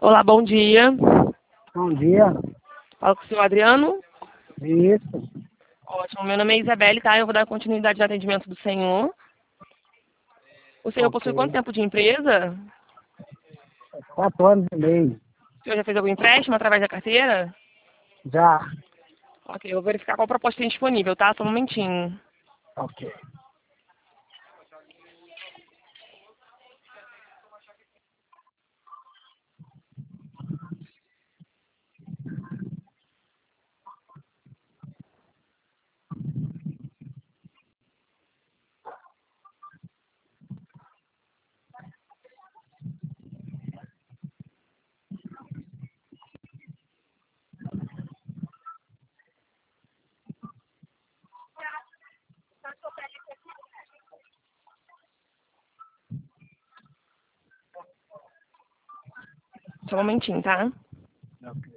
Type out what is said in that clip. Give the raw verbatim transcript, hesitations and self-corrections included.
Olá, bom dia. Bom dia. Falo com o senhor Adriano. Isso. Ótimo, meu nome é Isabelle, tá? Eu vou dar continuidade no atendimento do senhor. O senhor Ok. possui quanto tempo de empresa? Quatro anos e meio. O senhor já fez algum empréstimo através da carteira? Já. Ok, eu vou verificar qual proposta tem disponível, tá? Só um momentinho. Ok. Só um momentinho, tá? Ok.